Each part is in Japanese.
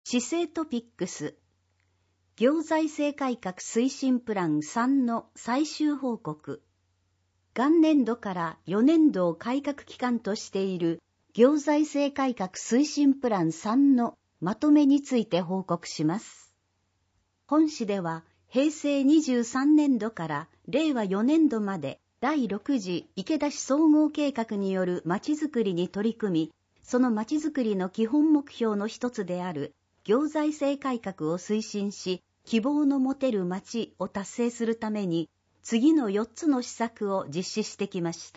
市政トピックス、行財政改革推進プラン3の最終報告。元年度から4年度を改革期間としている行財政改革推進プラン3のまとめについて報告します。本誌では平成23年度から令和4年度まで第6次池田市総合計画によるまちづくりに取り組み、そのまちづくりの基本目標の一つである行財政改革を推進し、希望の持てるまちを達成するために、次の4つの施策を実施してきました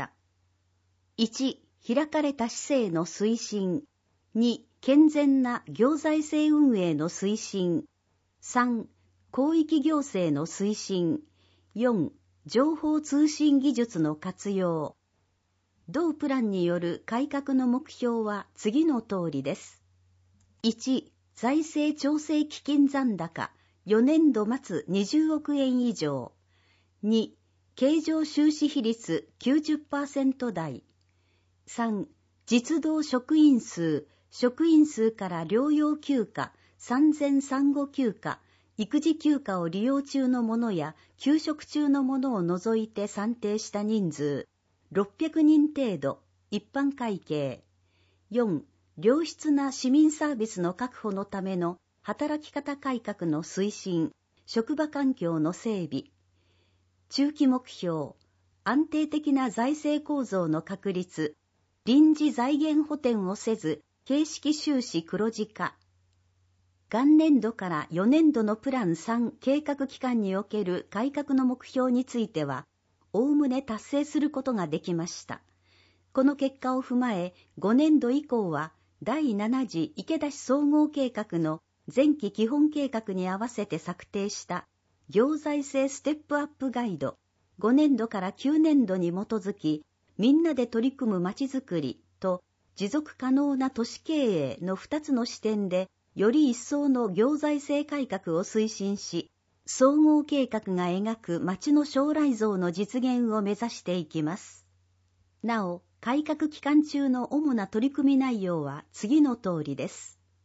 。1、開かれた市政の推進。2、健全な行財政運営の推進。3、広域行政の推進。4、情報通信技術の活用。同プランによる改革の目標は次の通りです。1、財政調整基金残高4年度末20億円以上。2、経常収支比率 90% 台。3、実動職員数から療養休暇、産前産後休暇、育児休暇を利用中の者や休職中の者を除いて算定した人数、600人程度、一般会計。4、良質な市民サービスの確保のための働き方改革の推進、職場環境の整備。中期目標、安定的な財政構造の確立、臨時財源補填をせず、形式収支黒字化。元年度から4年度のプラン3計画期間における改革の目標については、おおむね達成することができました。この結果を踏まえ、5年度以降は、第7次池田市総合計画の前期基本計画に合わせて策定した行財政ステップアップガイド5年度から9年度に基づき、みんなで取り組むまちづくりと持続可能な都市経営の2つの視点で、より一層の行財政改革を推進し、総合計画が描く町の将来像の実現を目指していきます。なお、改革期間中の主な取り組み内容は次の通りです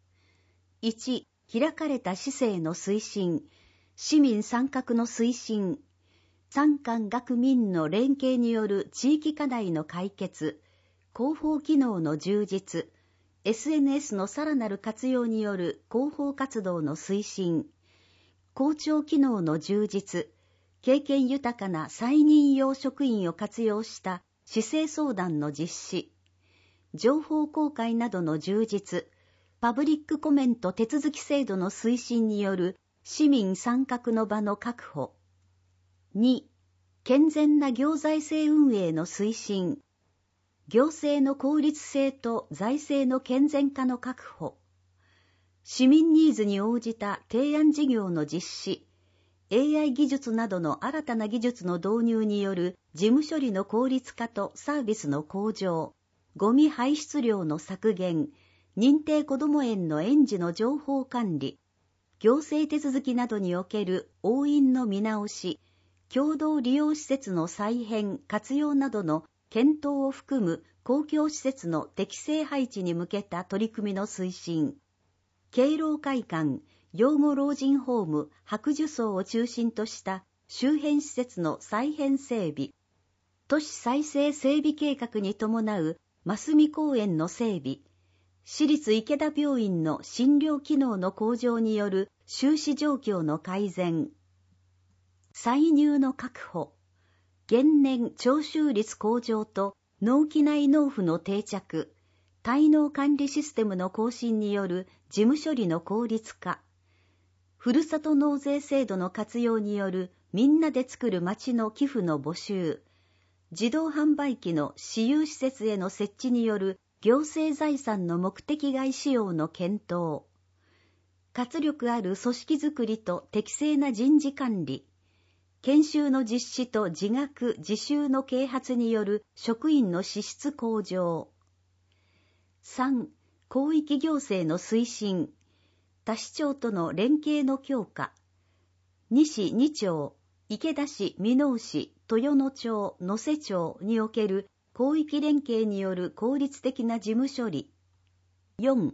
。1、開かれた市政の推進、市民参画の推進、産官学民の連携による地域課題の解決、広報機能の充実、SNS のさらなる活用による広報活動の推進、校長機能の充実、経験豊かな再任用職員を活用した市政相談の実施、情報公開などの充実、パブリックコメント手続き制度の推進による市民参画の場の確保。2、健全な行財政運営の推進。行政の効率性と財政の健全化の確保。市民ニーズに応じた提案事業の実施。AI 技術などの新たな技術の導入による事務処理の効率化とサービスの向上。ゴミ排出量の削減。認定こども園の園児の情報管理。行政手続きなどにおける押印の見直し。共同利用施設の再編・活用などの検討を含む公共施設の適正配置に向けた取り組みの推進。敬老会館、養護老人ホーム、白樹荘を中心とした周辺施設の再編整備。都市再生整備計画に伴う真澄公園の整備。市立池田病院の診療機能の向上による収支状況の改善。歳入の確保。現年徴収率向上と納期内納付の定着。滞納管理システムの更新による事務処理の効率化。ふるさと納税制度の活用によるみんなで作る町の寄付の募集。自動販売機の私有施設への設置による行政財産の目的外使用の検討。活力ある組織づくりと適正な人事管理。研修の実施と自学・自習の啓発による職員の資質向上。3、広域行政の推進。他市町との連携の強化。2市2町、池田市、箕面市、豊野町、能勢町における広域連携による効率的な事務処理。4、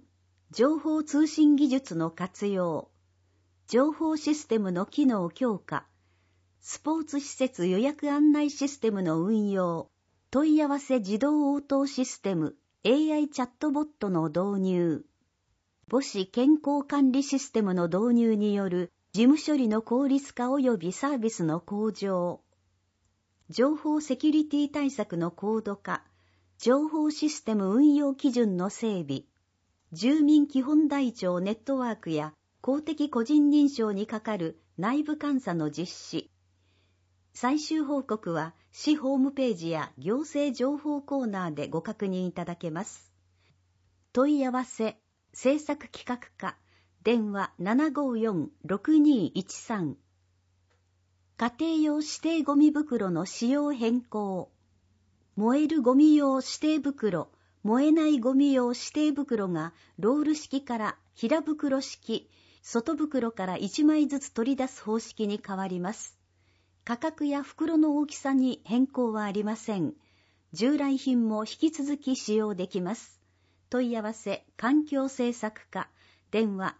情報通信技術の活用、情報システムの機能強化、スポーツ施設予約案内システムの運用、問い合わせ自動応答システム、AI チャットボットの導入、母子健康管理システムの導入による事務処理の効率化及びサービスの向上、情報セキュリティ対策の高度化、情報システム運用基準の整備、住民基本台帳ネットワークや公的個人認証にかかる内部監査の実施。最終報告は市ホームページや行政情報コーナーでご確認いただけます。問い合わせ、政策企画課、電話 754-6213。家庭用指定ゴミ袋の使用変更。燃えるゴミ用指定袋、燃えないゴミ用指定袋がロール式から平袋式、外袋から1枚ずつ取り出す方式に変わります。価格や袋の大きさに変更はありません。従来品も引き続き使用できます。問い合わせ、環境政策課、電話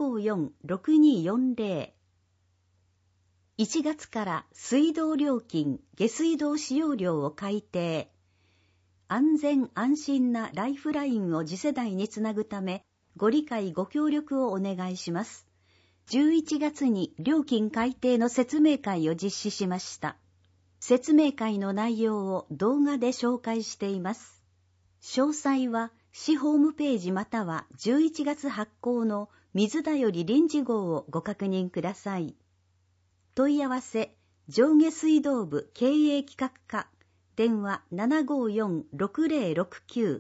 754-6240。1月から水道料金、下水道使用料を改定。安全安心なライフラインを次世代につなぐため、ご理解ご協力をお願いします。11月に料金改定の説明会を実施しました。説明会の内容を動画で紹介しています。詳細は市ホームページまたは11月発行の水だより臨時号をご確認ください。問い合わせ、上下水道部経営企画課、電話 754-6069。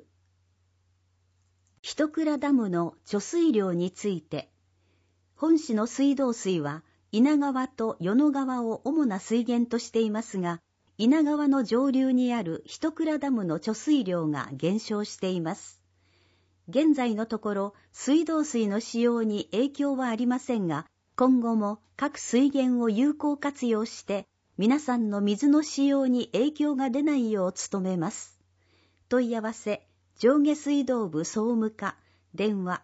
一倉ダムの貯水量について、本市の水道水は稲川と与野川を主な水源としていますが、稲川の上流にある一倉ダムの貯水量が減少しています。現在のところ、水道水の使用に影響はありませんが、今後も各水源を有効活用して、皆さんの水の使用に影響が出ないよう努めます。問い合わせ、上下水道部総務課、電話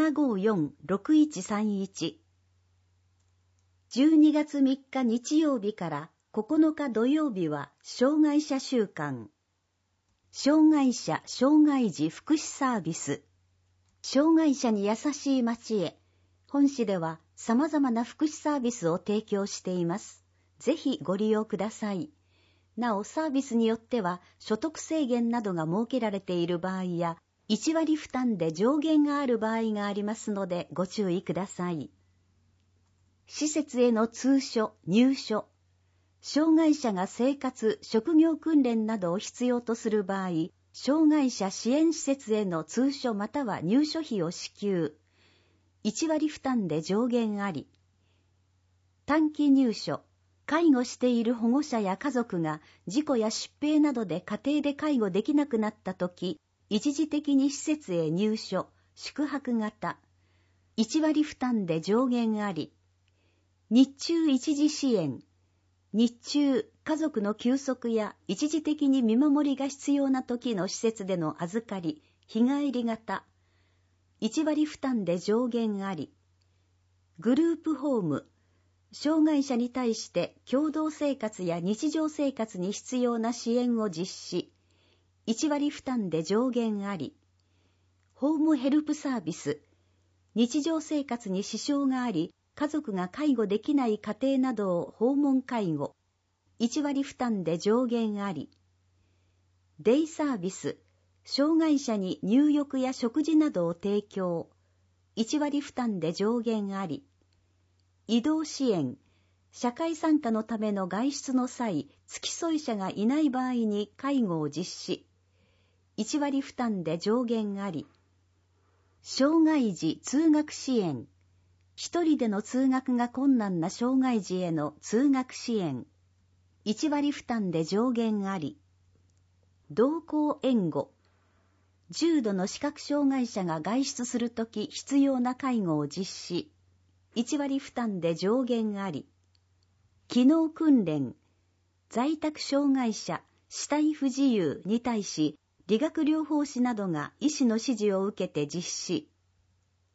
754-6131。12月3日日曜日から9日土曜日は障害者週間。障害者・障害児福祉サービス。障害者に優しい街へ。本市では様々な福祉サービスを提供しています。ぜひご利用ください。なお、サービスによっては所得制限などが設けられている場合や、1割負担で上限がある場合がありますのでご注意ください。施設への通所・入所。障害者が生活・職業訓練などを必要とする場合、障害者支援施設への通所または入所費を支給。1割負担で上限あり。短期入所。介護している保護者や家族が事故や疾病などで家庭で介護できなくなったとき、一時的に施設へ入所、宿泊型。1割負担で上限あり。日中一時支援。日中、家族の休息や一時的に見守りが必要な時の施設での預かり、日帰り型。1割負担で上限あり。グループホーム。障害者に対して共同生活や日常生活に必要な支援を実施。1割負担で上限あり。ホームヘルプサービス。日常生活に支障があり、家族が介護できない家庭などを訪問介護。1割負担で上限あり。デイサービス。障害者に入浴や食事などを提供。1割負担で上限あり。移動支援。社会参加のための外出の際、付き添い者がいない場合に介護を実施。1割負担で上限あり。障害児通学支援。一人での通学が困難な障害児への通学支援。1割負担で上限あり。同行援護。重度の視覚障害者が外出するとき必要な介護を実施。1割負担で上限あり。機能訓練。在宅障害者、肢体不自由に対し、理学療法士などが医師の指示を受けて実施。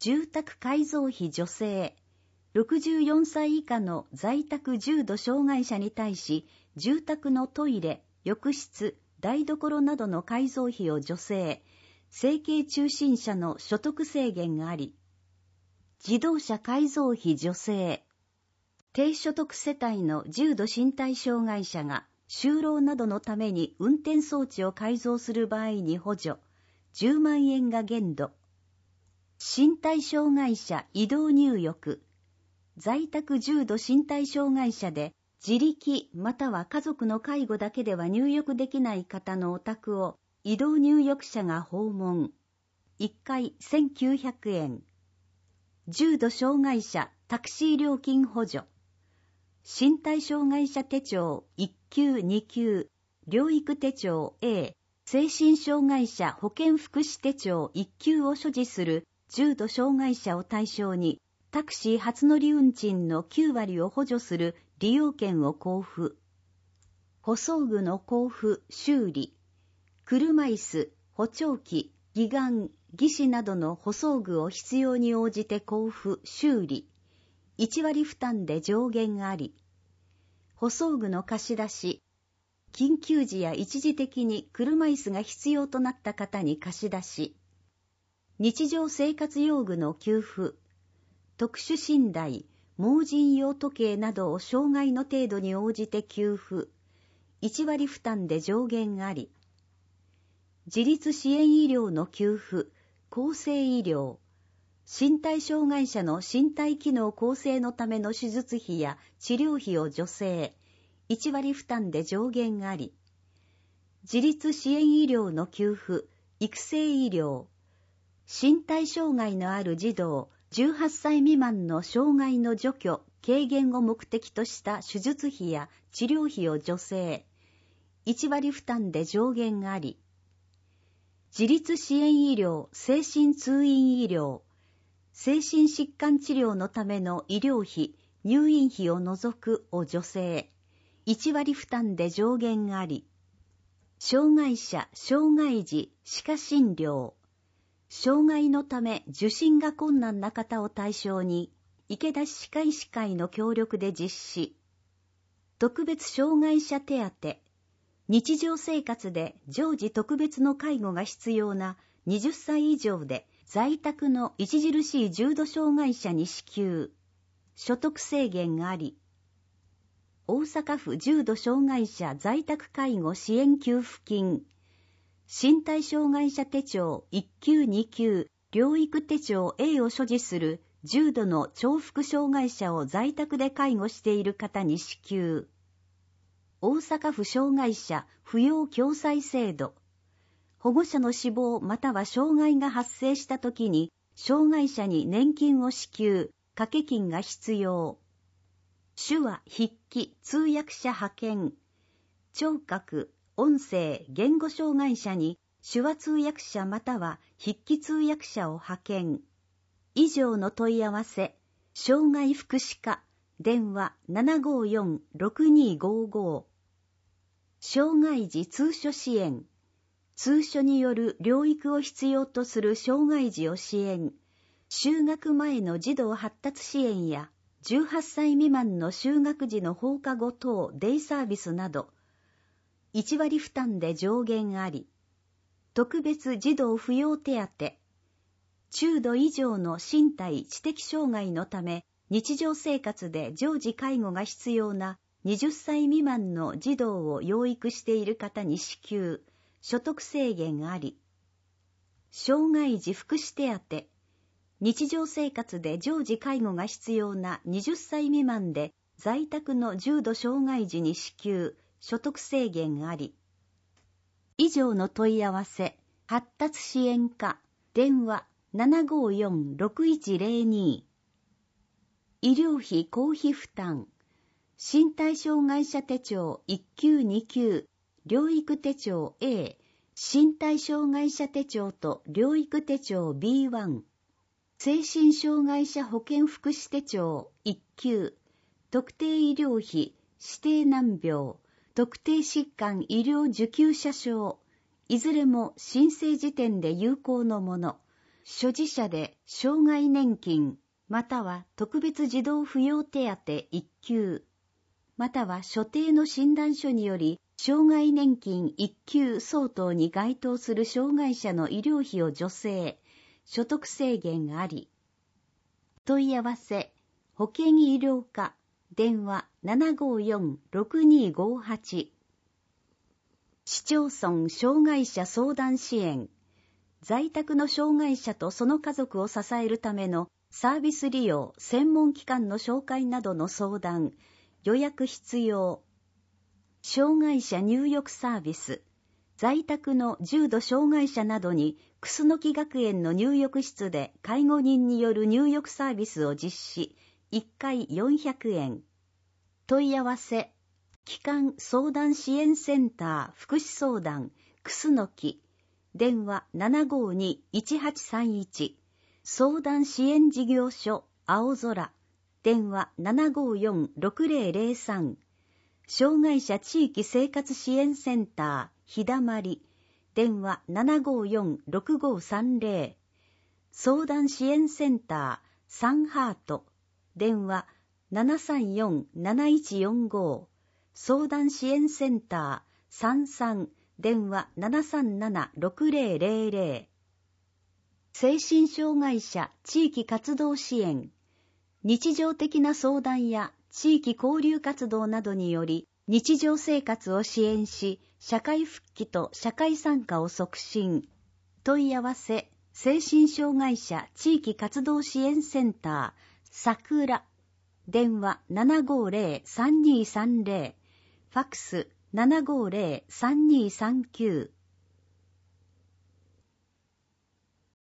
住宅改造費助成、64歳以下の在宅重度障害者に対し、住宅のトイレ、浴室、台所などの改造費を助成、生計中心者の所得制限があり、自動車改造費助成、低所得世帯の重度身体障害者が就労などのために運転装置を改造する場合に補助、10万円が限度、身体障害者移動入浴、在宅重度身体障害者で自力または家族の介護だけでは入浴できない方のお宅を移動入浴者が訪問。1回1900円。重度障害者タクシー料金補助。身体障害者手帳1級2級。療育手帳 A。精神障害者保健福祉手帳1級を所持する重度障害者を対象に、タクシー初乗り運賃の9割を補助する利用券を交付。補装具の交付、修理。車椅子、補聴器、義眼、義肢などの補装具を必要に応じて交付、修理。1割負担で上限あり。補装具の貸し出し。緊急時や一時的に車椅子が必要となった方に貸し出し。日常生活用具の給付。特殊寝台、盲人用時計などを障害の程度に応じて給付。1割負担で上限あり。自立支援医療の給付、厚生医療。身体障害者の身体機能構成のための手術費や治療費を助成。1割負担で上限あり。自立支援医療の給付、育成医療。身体障害のある児童、18歳未満の障害の除去、軽減を目的とした手術費や治療費を助成。1割負担で上限あり。自立支援医療、精神通院医療。精神疾患治療のための医療費、入院費を除くを助成。1割負担で上限あり。障害者、障害児、歯科診療。障害のため受診が困難な方を対象に、池田歯科医師会の協力で実施。特別障害者手当。日常生活で常時特別の介護が必要な20歳以上で在宅の著しい重度障害者に支給。所得制限あり。大阪府重度障害者在宅介護支援給付金。身体障害者手帳1級2級、療育手帳 A を所持する重度の重複障害者を在宅で介護している方に支給。大阪府障害者扶養共済制度。保護者の死亡または障害が発生したときに、障害者に年金を支給、掛け金が必要。手話、筆記、通訳者派遣。聴覚、音声、言語障害者に手話通訳者または筆記通訳者を派遣。以上の問い合わせ、障害福祉課、電話 754-6255。障害児通所支援。通所による療育を必要とする障害児を支援。就学前の児童発達支援や、18歳未満の就学時の放課後等デイサービスなど、1割負担で上限あり、特別児童扶養手当、中度以上の身体知的障害のため、日常生活で常時介護が必要な20歳未満の児童を養育している方に支給、所得制限あり、障害児福祉手当、日常生活で常時介護が必要な20歳未満で在宅の重度障害児に支給、所得制限あり。以上の問い合わせ、発達支援課、電話 754-6102。医療費公費負担、身体障害者手帳1級2級、療育手帳 A、身体障害者手帳と療育手帳 B1、精神障害者保健福祉手帳1級、特定医療費、指定難病、特定疾患医療受給者証、いずれも申請時点で有効のもの、 所持者で障害年金、または特別児童扶養手当1級、または所定の診断書により、障害年金1級相当に該当する障害者の医療費を助成、所得制限あり。問い合わせ、保健医療課、電話 754-6258。市町村障害者相談支援。在宅の障害者とその家族を支えるためのサービス利用、専門機関の紹介などの相談、予約必要。障害者入浴サービス。在宅の重度障害者などに、楠木学園の入浴室で介護人による入浴サービスを実施。1回400円。問い合わせ。機関相談支援センター福祉相談、楠木。電話 752-1831。相談支援事業所、青空。電話 754-6003。障害者地域生活支援センター、日だまり。電話 754-6530。相談支援センター、サンハート。電話 734-7145。相談支援センター、33。電話 737-6000。精神障害者地域活動支援。日常的な相談や地域交流活動などにより、日常生活を支援し、社会復帰と社会参加を促進。問い合わせ、精神障害者地域活動支援センター、桜。電話 750-3230。ファックス 750-3239。